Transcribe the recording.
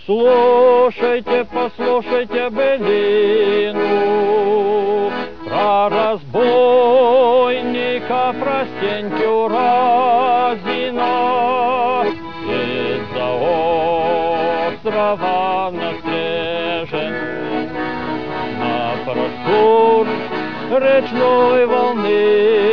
Слушайте, послушайте былину про разбойника, про Стеньку Разина. Из-за острова на Стрежень, на простор речной волны